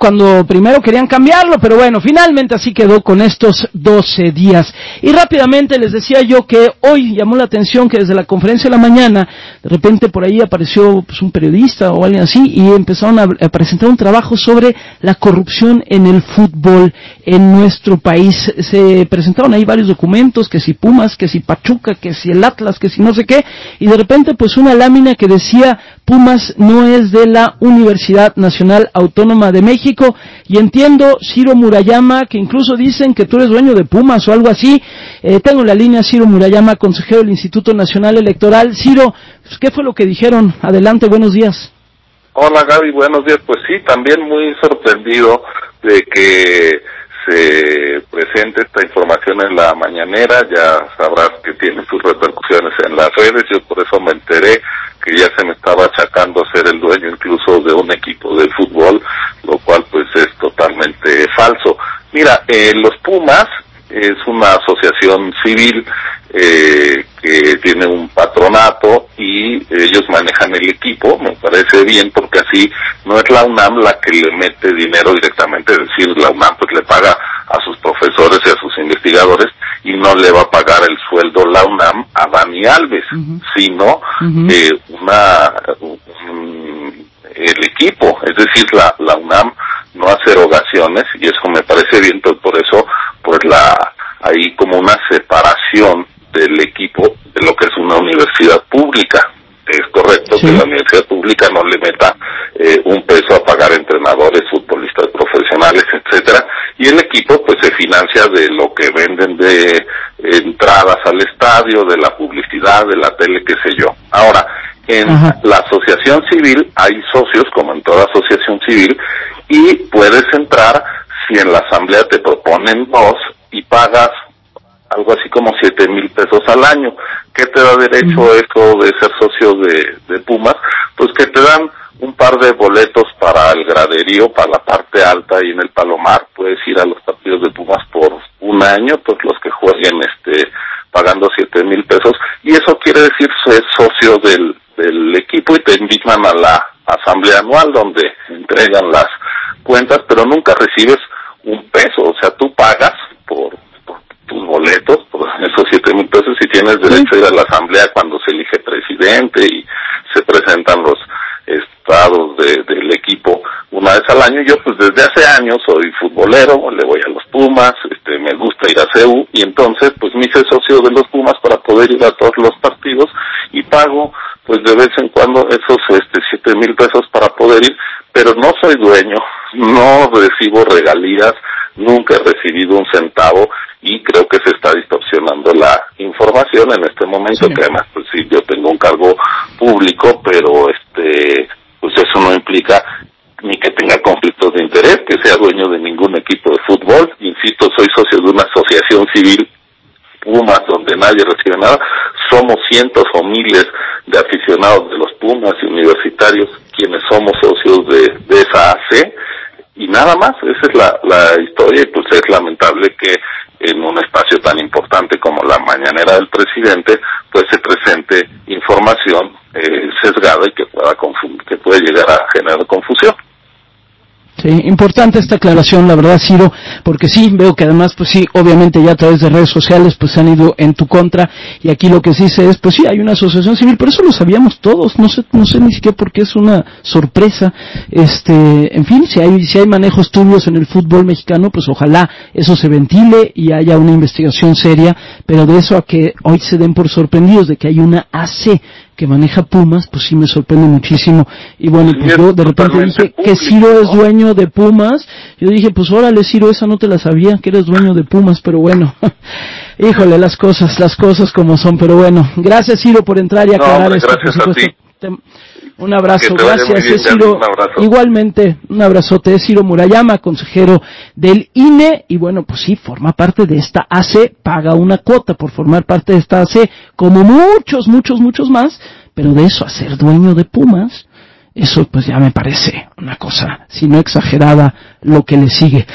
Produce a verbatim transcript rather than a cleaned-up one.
cuando primero querían cambiarlo, pero bueno, finalmente así quedó con estos doce días. Y rápidamente les decía yo que hoy llamó la atención que desde la conferencia de la mañana, de repente por ahí apareció pues, un periodista o alguien así, y empezaron a, a presentar un trabajo sobre la corrupción en el fútbol en nuestro país. Se presentaron ahí varios documentos, que si Pumas, que si Pachuca, que si el Atlas, que si no sé qué, y de repente pues una lámina que decía Pumas no es de la Universidad Nacional Autónoma de México, y entiendo, Ciro Murayama, que incluso dicen que tú eres dueño de Pumas o algo así. Eh, tengo en la línea Ciro Murayama, consejero del Instituto Nacional Electoral. Ciro, pues, ¿qué fue lo que dijeron? Adelante, buenos días. Hola Gaby, buenos días. Pues sí, también muy sorprendido de que se presente esta información en la mañanera. Ya sabrás que tiene sus repercusiones en las redes. Yo por eso me enteré que ya se me estaba achacando ser el dueño incluso de un equipo de fútbol, lo cual pues es totalmente falso. Mira, eh, los Pumas es una asociación civil eh, que tiene un patronato y ellos manejan el equipo. Me parece bien porque así no es la UNAM la que le mete dinero directamente, es decir, la UNAM pues le paga a sus profesores y a sus investigadores y no le va a pagar el sueldo la UNAM a Dani Alves, uh-huh. sino uh-huh. Eh, una un, el equipo, es decir, la, la UNAM no hace erogaciones y eso me parece bien, pues por eso pues la hay como una separación del equipo de lo que es una universidad pública. Es correcto sí. que la universidad pública no le meta eh, un peso a pagar entrenadores, futbolistas profesionales, etcétera, y el equipo pues se financia de lo que venden de eh, entradas al estadio, de la publicidad, de la tele, qué sé yo. Ahora, en Ajá. la asociación civil hay socios, como en toda asociación civil, y puedes entrar si en la asamblea te proponen dos y pagas algo así como siete mil pesos al año. ¿Qué te da derecho uh-huh. eso de ser socio de, de Pumas? Pues que te dan un par de boletos para el graderío, para la parte alta y en el Palomar. Puedes ir a los partidos de Pumas por un año, pues los que jueguen este pagando siete mil pesos. Y eso quiere decir ser socio del, del equipo y te invitan a la asamblea anual donde entregan las cuentas, pero nunca recibes un peso. O sea, tú pagas por tus boletos, por esos siete mil pesos, y tienes derecho a ir a la asamblea cuando se elige presidente y se presentan los estados de, del equipo una vez al año. Yo pues desde hace años soy futbolero, le voy a los Pumas, este me gusta ir a C U y entonces pues me hice socio de los Pumas para poder ir a todos los partidos y pago pues de vez en cuando esos este siete mil pesos para poder ir, pero no soy dueño, no recibo regalías, nunca he recibido un centavo y creo que se está distorsionando la información en este momento, sí. que además pues sí, yo tengo un cargo público, pero este pues eso no implica ni que tenga conflictos de interés, que sea dueño de ningún equipo de fútbol. Insisto, soy socio de una asociación civil, Pumas, donde nadie recibe nada. Somos cientos o miles de aficionados de los Pumas y universitarios quienes somos socios de, de esa A C, y nada más. Esa es la, la historia, y pues es lamentable que en un espacio tan importante como la mañanera del presidente pues se presente información eh, sesgada y que pueda confu- que puede llegar a generar confusión. Sí, importante esta aclaración, la verdad, Ciro, porque sí, veo que además, pues sí, obviamente ya a través de redes sociales, pues se han ido en tu contra, y aquí lo que sí sé es, pues sí, hay una asociación civil, pero eso lo sabíamos todos, no sé, no sé ni siquiera por qué es una sorpresa, este, en fin, si hay, si hay manejos turbios en el fútbol mexicano, pues ojalá eso se ventile y haya una investigación seria, pero de eso a que hoy se den por sorprendidos de que hay una A C que maneja Pumas, pues sí me sorprende muchísimo. Y bueno, sí, pues yo de repente dije público, que Ciro ¿no? es dueño de Pumas. Yo dije, pues órale, Ciro, esa no te la sabía, que eres dueño de Pumas, pero bueno. Híjole, las cosas, las cosas como son, pero bueno. Gracias, Ciro, por entrar y aclarar no, esto, por supuesto. Un abrazo, gracias, bien, es Ciro, un abrazo. Igualmente, un abrazote, es Ciro Murayama, consejero del I N E, y bueno, pues sí, forma parte de esta A C, paga una cuota por formar parte de esta A C, como muchos, muchos, muchos más, pero de eso a ser dueño de Pumas, eso pues ya me parece una cosa, si no exagerada, lo que le sigue.